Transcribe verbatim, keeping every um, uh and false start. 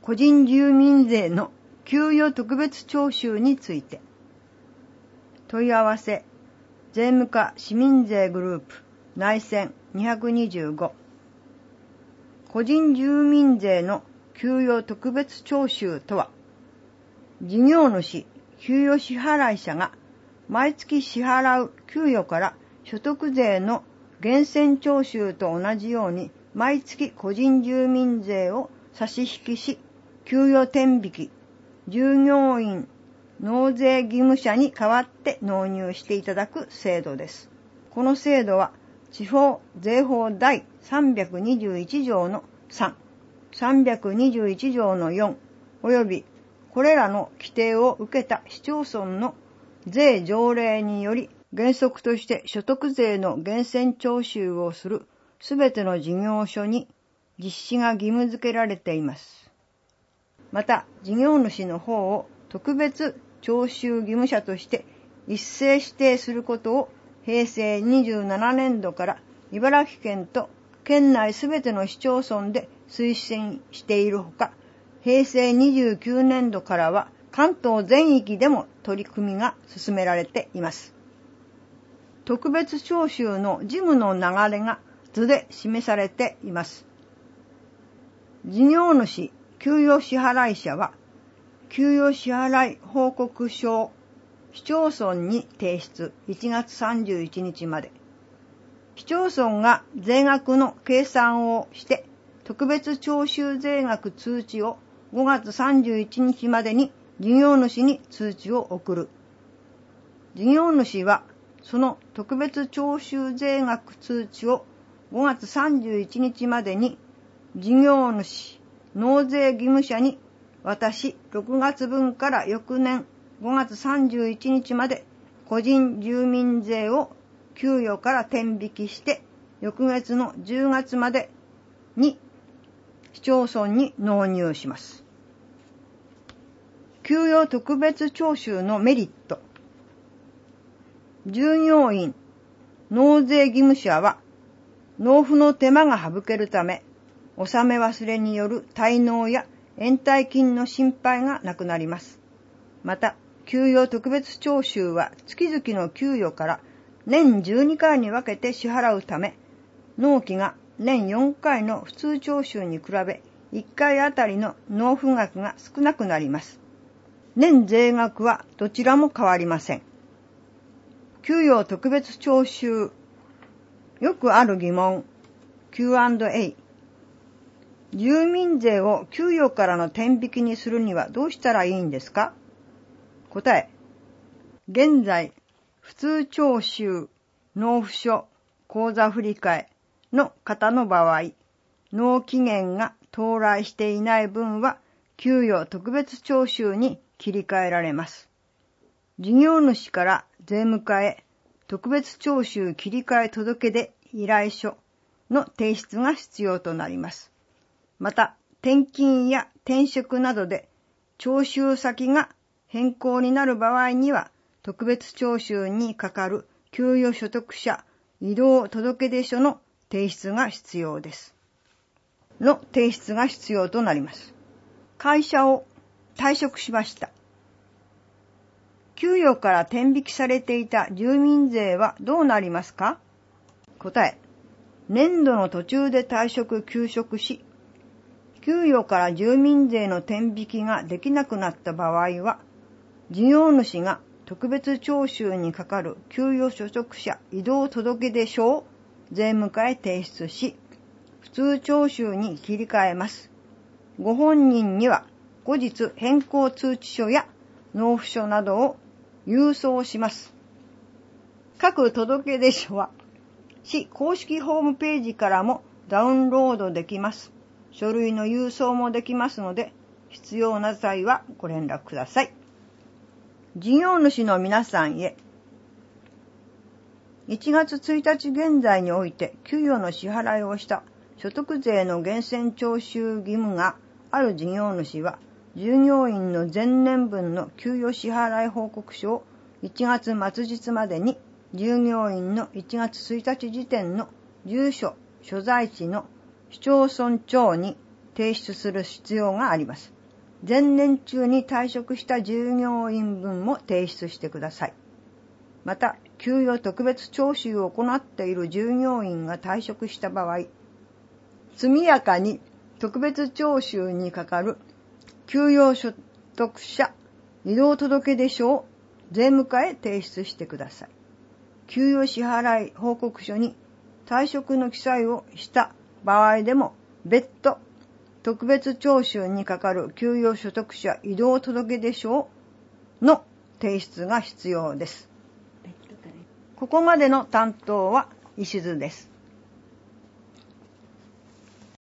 個人住民税の給与特別徴収について。問い合わせ、税務課市民税グループ内線にひゃくにじゅうご。個人住民税の給与特別徴収とは、事業主、給与支払者が毎月支払う給与から所得税の源泉徴収と同じように毎月個人住民税を差し引きし、給与天引き、従業員納税義務者に代わって納入していただく制度です。この制度は地方税法第さんびゃくにじゅういち条のさん、さんびゃくにじゅういち条のよんおよびこれらの規定を受けた市町村の税条例により原則として所得税の源泉徴収をするすべての事業所に実施が義務付けられています。また、事業主の方を特別徴収義務者として一斉指定することを平成にじゅうななねん度から茨城県と県内すべての市町村で推進しているほか、平成にじゅうきゅうねん度からは関東全域でも取り組みが進められています。特別徴収の事務の流れが図で示されています。事業主、給与支払者は、給与支払い報告書を市町村に提出いちがつさんじゅういちにちまで。市町村が税額の計算をして、特別徴収税額通知をごがつさんじゅういちにちまでに事業主に通知を送る。事業主はその特別徴収税額通知をごがつさんじゅういちにちまでに事業主、納税義務者に渡し、ろくがつ分から翌年ごがつさんじゅういちにちまで個人住民税を給与から天引きして、翌月のじゅうがつまでに市町村に納入します。給与特別徴収のメリット。従業員、納税義務者は納付の手間が省けるため、納め忘れによる滞納や延滞金の心配がなくなります。また、給与特別徴収は月々の給与から年じゅうにかいに分けて支払うため、納期が年よんかいの普通徴収に比べいっかいあたりの納付額が少なくなります。年税額はどちらも変わりません。給与特別徴収。よくある疑問。キューアンドエー。住民税を給与からの天引きにするにはどうしたらいいんですか？答え。現在、普通徴収、納付書、口座振替の方の場合、納期限が到来していない分は給与特別徴収に切り替えられます。事業主から税務課へ特別徴収切り替え届出依頼書の提出が必要となります。また、転勤や転職などで徴収先が変更になる場合には、特別徴収にかかる給与所得者移動届出書の提出が必要です。の提出が必要となります。会社を退職しました。給与から天引きされていた住民税はどうなりますか？答え。年度の途中で退職休職し、給与から住民税の天引きができなくなった場合は、事業主が特別徴収にかかる給与所得者移動届出書を税務課へ提出し、普通徴収に切り替えます。ご本人には後日変更通知書や納付書などを郵送します。各届出書は市公式ホームページからもダウンロードできます。書類の郵送もできますので、必要な際はご連絡ください。事業主の皆さんへ。いちがつついたち現在において給与の支払いをした所得税の源泉徴収義務がある事業主は、従業員の前年分の給与支払い報告書をいちがつ末日までに従業員のいちがつついたち時点の住所、所在地の市町村長に提出する必要があります。 前年中に退職した従業員分も提出してください。また、給与特別徴収を行っている従業員が退職した場合、速やかに特別徴収にかかる給与所得者移動届出書を税務課へ提出してください。給与支払い報告書に退職の記載をした場合でも、別途特別徴収にかかる給与所得者移動届出書の提出が必要です。ここまでの担当は石津です。